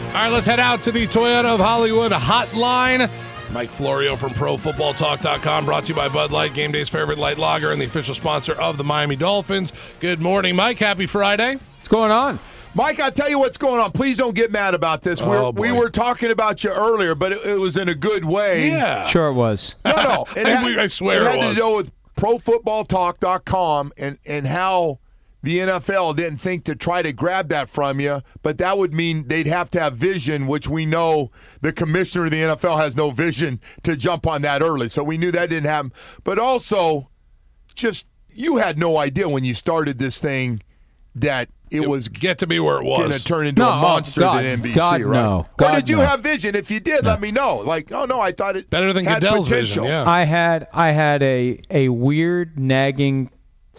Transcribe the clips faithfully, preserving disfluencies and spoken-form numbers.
All right, let's head out to the Toyota of Hollywood hotline. Mike Florio from Pro Football Talk dot com, brought to you by Bud Light, game day's favorite light lager and the official sponsor of the Miami Dolphins. Good morning, Mike. Happy Friday. What's going on? Mike, I'll tell you what's going on. Please don't get mad about this. We're, Oh, we were talking about you earlier, but it, it was in a good way. Yeah. Sure it was. No, no. It I, had, I swear it it, had was. to do with Pro Football Talk dot com and, and how the N F L didn't think to try to grab that from you, but that would mean they'd have to have vision, which we know the commissioner of the N F L has no vision to jump on that early. So we knew that didn't happen. But also, just you had no idea when you started this thing that it, it was get to be where it was going to turn into no, a monster God, than N B C, God, right? no. Or God, did you no. have vision? If you did, no. let me know. Like, oh no, I thought it better than had Goodell's potential. vision. Yeah. I had I had a a weird nagging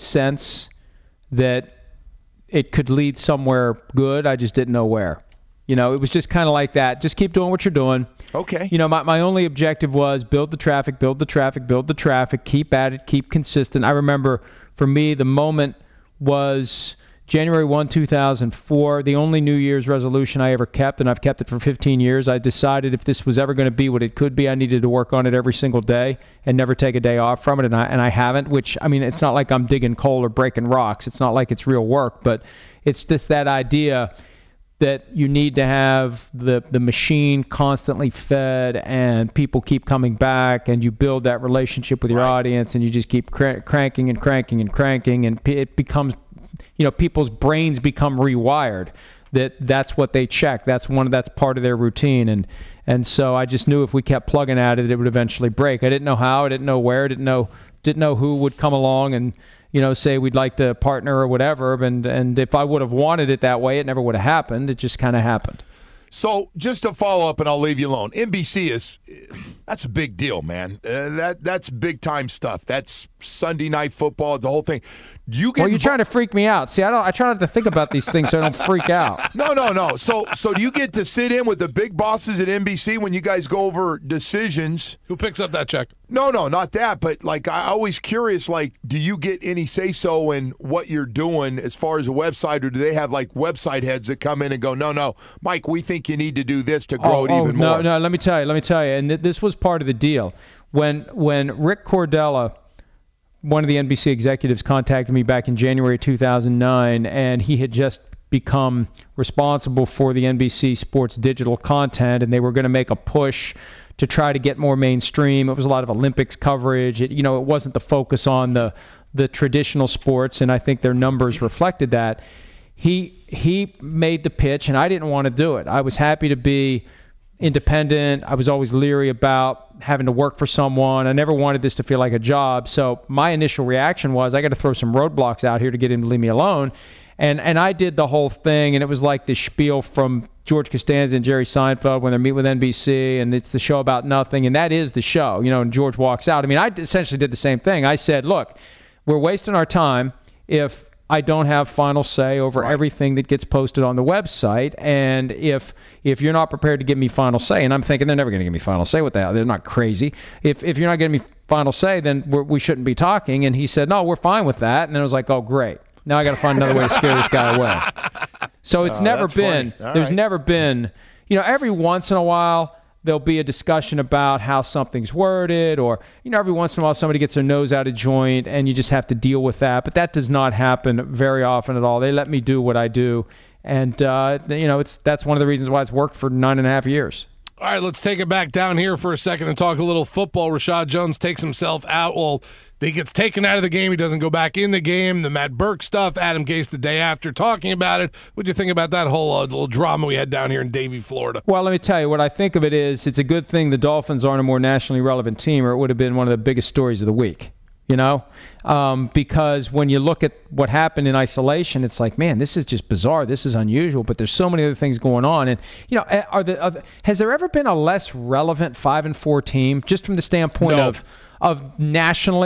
sense that it could lead somewhere good. I just didn't know where. You know, it was just kind of like that. Just keep doing what you're doing. Okay. You know, my, my only objective was build the traffic, build the traffic, build the traffic, keep at it, keep consistent. I remember for me, the moment was January first, two thousand four, the only New Year's resolution I ever kept, and I've kept it for fifteen years. I decided if this was ever going to be what it could be, I needed to work on it every single day and never take a day off from it, and I, and I haven't, which, I mean, it's not like I'm digging coal or breaking rocks. It's not like it's real work, but it's just that idea that you need to have the, the machine constantly fed and people keep coming back and you build that relationship with your Right. audience and you just keep cr- cranking and cranking and cranking and p- it becomes, you know, people's brains become rewired that that's what they check. That's one, that's part of their routine. And, and so I just knew if we kept plugging at it, it would eventually break. I didn't know how, I didn't know where, didn't know, didn't know who would come along and, you know, say we'd like to partner or whatever. And, and if I would have wanted it that way, it never would have happened. It just kind of happened. So just to follow up, and I'll leave you alone. N B C is that's a big deal, man. Uh, that that's big time stuff. That's Sunday Night Football, the whole thing. You get Well, you're invo- trying to freak me out. See, I don't. I try not to think about these things so I don't freak out. No, no, no. So so do you get to sit in with the big bosses at N B C when you guys go over decisions? Who picks up that check? No, no, not that. But like, I always curious. Like, do you get any say so in what you're doing as far as a website, or do they have like website heads that come in and go, no, no, Mike, we think you need to do this to grow oh, it oh, even no, more. No, let me tell you. Let me tell you. And th- this was part of the deal. When when Rick Cordella, one of the N B C executives, contacted me back in January two thousand nine, and he had just become responsible for the N B C Sports digital content, and they were going to make a push to try to get more mainstream. It was a lot of Olympics coverage. It, you know, it wasn't the focus on the the traditional sports, and I think their numbers reflected that. He he made the pitch, and I didn't want to do it. I was happy to be independent. I was always leery about having to work for someone. I never wanted this to feel like a job. So my initial reaction was, I got to throw some roadblocks out here to get him to leave me alone. And and I did the whole thing, and it was like the spiel from George Costanza and Jerry Seinfeld when they meet with N B C, and it's the show about nothing, and that is the show, you know, and George walks out. I mean, I essentially did the same thing. I said, look, we're wasting our time if I don't have final say over Right. everything that gets posted on the website, and if if you're not prepared to give me final say, and I'm thinking they're never going to give me final say, what the hell? They're not crazy. If if you're not giving me final say, then we're, we shouldn't be talking. And he said, no, we're fine with that. And then I was like, oh, great. Now I got to find another way to scare this guy away. So it's Oh, never that's been, funny. All there's right. never been, you know, every once in a while there'll be a discussion about how something's worded, or, you know, every once in a while somebody gets their nose out of joint and you just have to deal with that. But that does not happen very often at all. They let me do what I do. And, uh, you know, it's that's one of the reasons why it's worked for nine and a half years. All right, let's take it back down here for a second and talk a little football. Rashad Jones takes himself out. Well, he gets taken out of the game. He doesn't go back in the game. The Matt Burke stuff, Adam Gase the day after talking about it. What'd you think about that whole uh, little drama we had down here in Davie, Florida? Well, let me tell you, what I think of it is it's a good thing the Dolphins aren't a more nationally relevant team, or it would have been one of the biggest stories of the week. You know, um, because when you look at what happened in isolation, it's like, man, this is just bizarre. This is unusual. But there's so many other things going on. And, you know, are the, are the, has there ever been a less relevant five and four team, just from the standpoint No. of of nationally,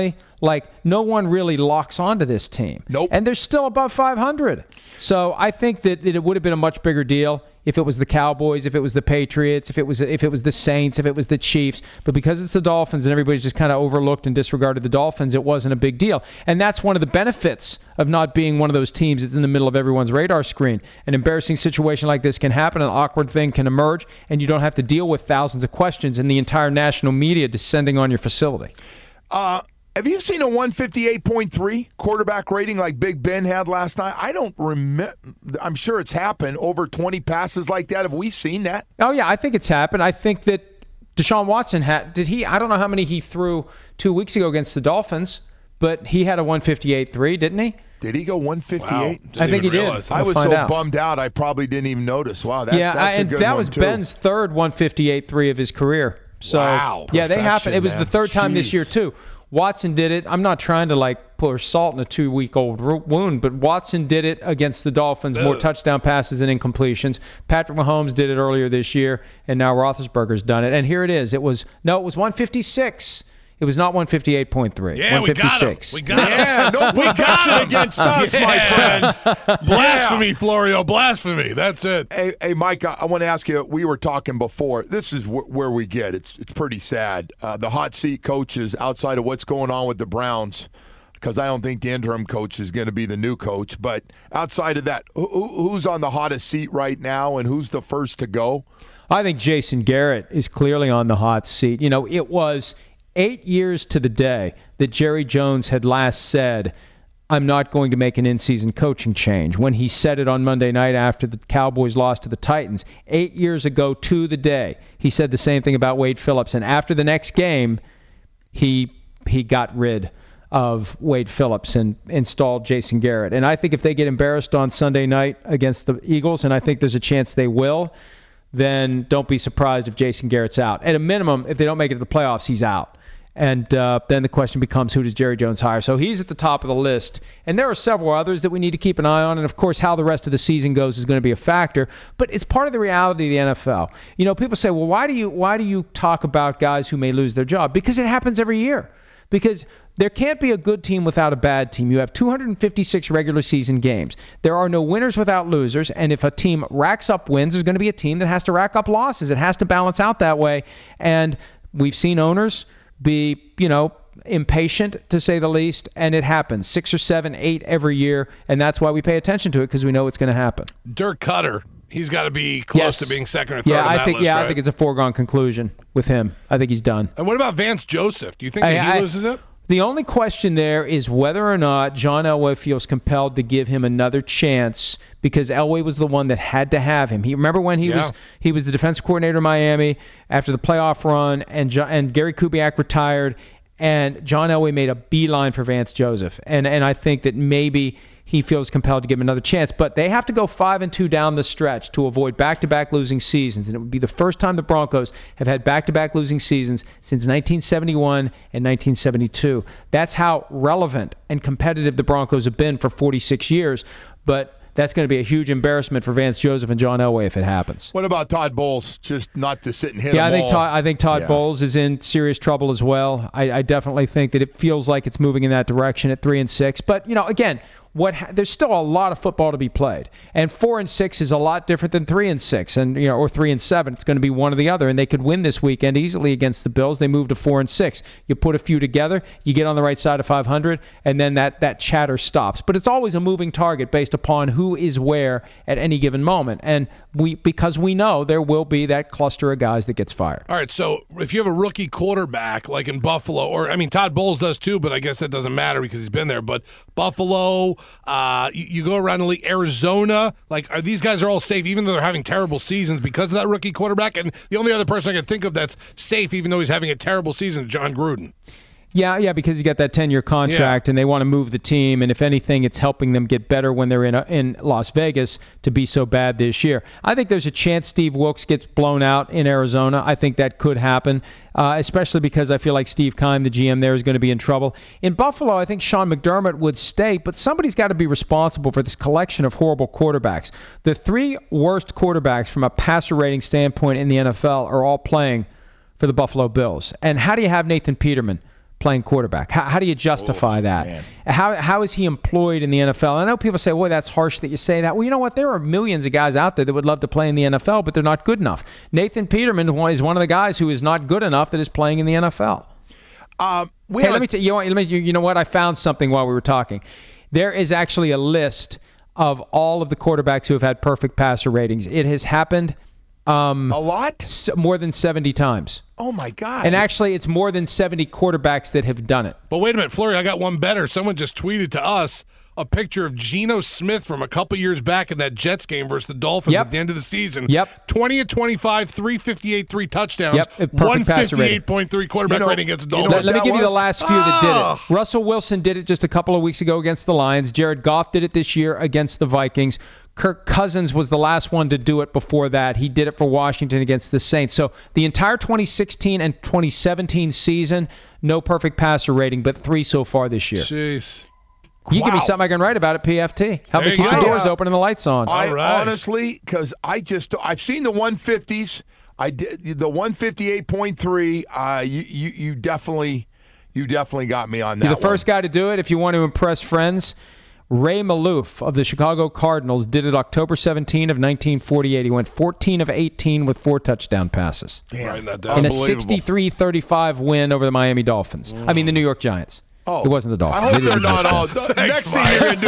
Like, no one really locks onto this team. Nope. And they're still above five hundred. So I think that it would have been a much bigger deal if it was the Cowboys, if it was the Patriots, if it was if it was the Saints, if it was the Chiefs. But because it's the Dolphins and everybody's just kind of overlooked and disregarded the Dolphins, it wasn't a big deal. And that's one of the benefits of not being one of those teams that's in the middle of everyone's radar screen. An embarrassing situation like this can happen, an awkward thing can emerge, and you don't have to deal with thousands of questions and the entire national media descending on your facility. Uh, have you seen a one fifty-eight point three quarterback rating like Big Ben had last night? I don't remember. I'm sure it's happened. Over twenty passes like that. Have we seen that? Oh, yeah, I think it's happened. I think that Deshaun Watson had, did he, I don't know how many he threw two weeks ago against the Dolphins, but he had a one fifty-eight point three, didn't he? Did he go one fifty-eight? Wow. I think he did. I was so out. bummed out, I probably didn't even notice. Wow, that, yeah, that's I, a good that one was too. Ben's third one fifty-eight point three of his career. So, wow. yeah, they happened. It was man. the third time Jeez. this year, too. Watson did it. I'm not trying to, like, pour salt in a two-week-old wound, but Watson did it against the Dolphins, more touchdown passes than incompletions. Patrick Mahomes did it earlier this year, and now Roethlisberger's done it. And here it is. It was, no, it was one fifty-six. It was not one fifty-eight point three. Yeah, one fifty-six. we got him. We got him. Yeah, no we got him against us, yeah. my friend. Blasphemy, yeah. Florio, blasphemy. That's it. Hey, hey Mike, I, I want to ask you, we were talking before. This is wh- where we get. It's it's pretty sad. Uh, the hot seat coaches, outside of what's going on with the Browns, because I don't think the interim coach is going to be the new coach, but outside of that, who, who's on the hottest seat right now and who's the first to go? I think Jason Garrett is clearly on the hot seat. You know, it was eight years to the day that Jerry Jones had last said, I'm not going to make an in-season coaching change, when he said it on Monday night after the Cowboys lost to the Titans. Eight years ago to the day, he said the same thing about Wade Phillips. And after the next game, he he got rid of Wade Phillips and installed Jason Garrett. And I think if they get embarrassed on Sunday night against the Eagles, and I think there's a chance they will, then don't be surprised if Jason Garrett's out. At a minimum, if they don't make it to the playoffs, he's out. And uh, then the question becomes, who does Jerry Jones hire? So he's at the top of the list. And there are several others that we need to keep an eye on. And, of course, how the rest of the season goes is going to be a factor. But it's part of the reality of the N F L. You know, people say, well, why do you why do you talk about guys who may lose their job? Because it happens every year. Because there can't be a good team without a bad team. You have two hundred fifty-six regular season games. There are no winners without losers. And if a team racks up wins, there's going to be a team that has to rack up losses. It has to balance out that way. And we've seen owners be, you know, impatient, to say the least, and it happens six or seven, eight every year, and that's why we pay attention to it, because we know it's going to happen. Dirk Cutter, he's got to be close yes. to being second or third. Yeah, on I that think. list, Yeah, right? I think it's a foregone conclusion with him. I think he's done. And what about Vance Joseph? Do you think I, that he I, loses it? The only question there is whether or not John Elway feels compelled to give him another chance, because Elway was the one that had to have him. He remember when he yeah. was he was the defensive coordinator in Miami after the playoff run, and John, and Gary Kubiak retired, and John Elway made a beeline for Vance Joseph. And and I think that maybe he feels compelled to give him another chance. But they have to go five and two down the stretch to avoid back-to-back losing seasons. And it would be the first time the Broncos have had back-to-back losing seasons since nineteen seventy-one and nineteen seventy-two. That's how relevant and competitive the Broncos have been for forty-six years. But that's going to be a huge embarrassment for Vance Joseph and John Elway if it happens. What about Todd Bowles? Just not to sit and hit yeah, them I think all. Todd, I think Todd yeah. Bowles is in serious trouble as well. I, I definitely think that it feels like it's moving in that direction at three and six. But you know, again, what ha- there's still a lot of football to be played, and four and six is a lot different than three and six, and you know, or three and seven. It's going to be one or the other, and they could win this weekend easily against the Bills. They move to four and six. You put a few together, you get on the right side of five hundred, and then that that chatter stops. But it's always a moving target based upon who is where at any given moment, and we because we know there will be that cluster of guys that gets fired. All right, so if you have a rookie quarterback like in Buffalo, or I mean Todd Bowles does too, but I guess that doesn't matter because he's been there. But Buffalo. Uh, you, you go around the league, Arizona, like, are these guys are all safe, even though they're having terrible seasons because of that rookie quarterback? And the only other person I can think of that's safe, even though he's having a terrible season, is John Gruden. Yeah, yeah, because you got that ten-year contract, yeah. and they want to move the team, and if anything, it's helping them get better when they're in a, in Las Vegas to be so bad this year. I think there's a chance Steve Wilkes gets blown out in Arizona. I think that could happen, uh, especially because I feel like Steve Keim, the G M there, is going to be in trouble. In Buffalo, I think Sean McDermott would stay, but somebody's got to be responsible for this collection of horrible quarterbacks. The three worst quarterbacks from a passer rating standpoint in the N F L are all playing for the Buffalo Bills. And how do you have Nathan Peterman playing quarterback. How, how do you justify oh, that? Man. How how is he employed in the N F L? I know people say, well, that's harsh that you say that. Well, you know what? There are millions of guys out there that would love to play in the N F L, but they're not good enough. Nathan Peterman is one of the guys who is not good enough that is playing in the N F L. Um, we hey, had... let me tell you, you know, you, you know what? I found something while we were talking. There is actually a list of all of the quarterbacks who have had perfect passer ratings. It has happened um, a lot, s- more than seventy times. Oh my God! And actually, it's more than seventy quarterbacks that have done it. But wait a minute, Fleury, I got one better. Someone just tweeted to us a picture of Geno Smith from a couple years back in that Jets game versus the Dolphins yep. at the end of the season. Yep. twenty of twenty-five, three fifty-eight, three touchdowns. Yep. one fifty-eight point three quarterback you know, rating against the you know Dolphins. Let, let me give was? you the last few that did Oh. it. Russell Wilson did it just a couple of weeks ago against the Lions. Jared Goff did it this year against the Vikings. Kirk Cousins was the last one to do it before that. He did it for Washington against the Saints. So the entire twenty sixteen and twenty seventeen season, no perfect passer rating, but three so far this year. Jeez. You Wow. give me something I can write about at P F T. Help There me you keep go. the doors open and the lights on. I All right. honestly, because I just I've seen the one fifties. I did the one fifty-eight point three. Uh, you, you you definitely you definitely got me on that. You're the first one. guy to do it. If you want to impress friends, Ray Maloof of the Chicago Cardinals did it October seventeenth of nineteen forty-eight. He went fourteen of eighteen with four touchdown passes Damn. Writing that down. in a Unbelievable. sixty-three thirty-five win over the Miami Dolphins. I mean the New York Giants. Oh, It wasn't the Dolphins. I hope They they're didn't not all. exist The next thing you're going to do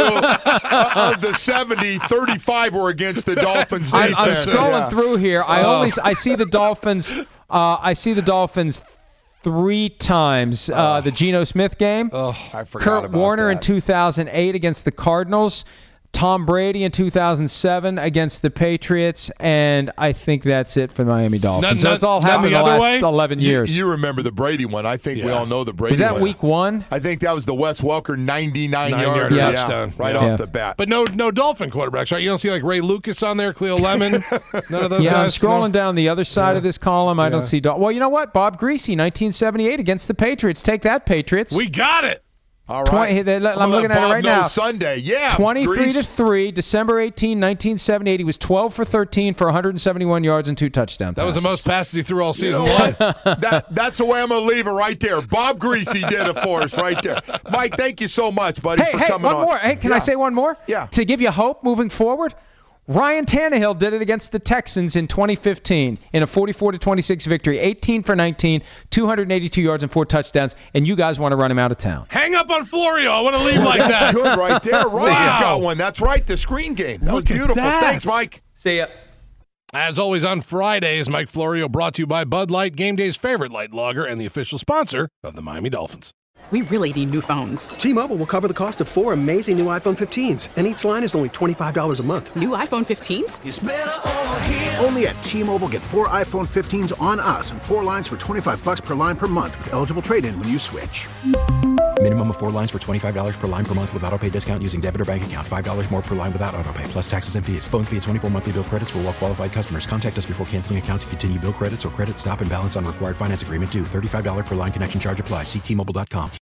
uh, of the seventy, thirty-five were against the Dolphins I'm, defense. I'm scrolling Yeah. through here. I Oh. only I see the Dolphins. Uh, I see the Dolphins three times. Uh, the Geno Smith game. I forgot Kurt about Warner in that. two thousand eight against the Cardinals. Tom Brady in two thousand seven against the Patriots, and I think that's it for the Miami Dolphins. None- so it's all none happened the in the other last way? eleven You, years. you remember the Brady one? I think we Yeah. all know the Brady Was that one. week one? I think that was the Wes Welker ninety-nine Nine yard yard yeah, touchdown. right Yeah. off Yeah. the bat. But no no Dolphin quarterbacks, right? You don't see like Ray Lucas on there, Cleo Lemon, none of those Yeah, I'm guys. scrolling down the other side Yeah. of this column. I Yeah. don't see. Dol- well, you know what? Bob Greasy, nineteen seventy-eight against the Patriots. Take that, Patriots. We got it. All twenty- right. they- I'm gonna looking let at it Bob right know now. Sunday, yeah. twenty-three Grease. to three, December eighteenth, nineteen seventy-eight. He was twelve for thirteen for one hundred seventy-one yards and two touchdown That was the passes. most passes he threw all You season know long. what? that, that's the way I'm going to leave it right there. Bob Greasy did it for us right there. Mike, thank you so much, buddy, Hey, for hey, coming one on. more. Hey, can I Yeah. say one more? Yeah. To give you hope moving forward, Ryan Tannehill did it against the Texans in twenty fifteen in a forty-four to twenty-six victory, eighteen for nineteen, two hundred eighty-two yards and four touchdowns, and you guys want to run him out of town. Hang up on Florio. I want to leave like That's that. good right there. Ryan's Wow. got one. That's right, the screen game. That Look was at beautiful. that. Thanks, Mike. See ya. As always on Fridays, Mike Florio brought to you by Bud Light, Game Day's favorite light lager and the official sponsor of the Miami Dolphins. We really need new phones. T-Mobile will cover the cost of four amazing new iPhone fifteens, and each line is only twenty-five dollars a month. New iPhone fifteens? Only at T-Mobile, get four iPhone fifteens on us and four lines for twenty-five bucks per line per month with eligible trade-in when you switch. Minimum of four lines for twenty-five dollars per line per month with auto pay discount using debit or bank account. five dollars more per line without auto pay, plus taxes and fees. Phone fee at twenty-four monthly bill credits for well-qualified customers. Contact us before canceling account to continue bill credits or credit stop and balance on required finance agreement due. thirty-five dollars per line connection charge applies. See T Mobile dot com.